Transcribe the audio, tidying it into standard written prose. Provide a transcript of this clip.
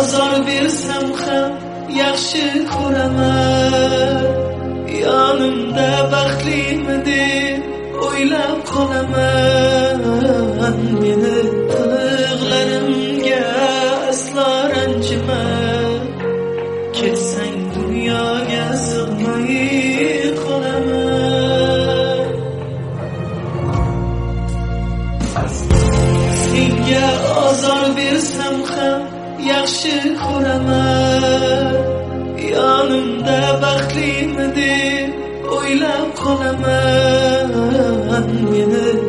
ozor bersam ham yaxshi ko'raman. Yonimda baxtlimi deb o'ylab qolaman. Meni qiliqlarimga aslo ranjima. Ketsang dunyoga sig'may qolaman. Senga ozor bersam ham yaxshi ko'raman. Yonimda baxtlimi deb o'ylab qolaman. Meni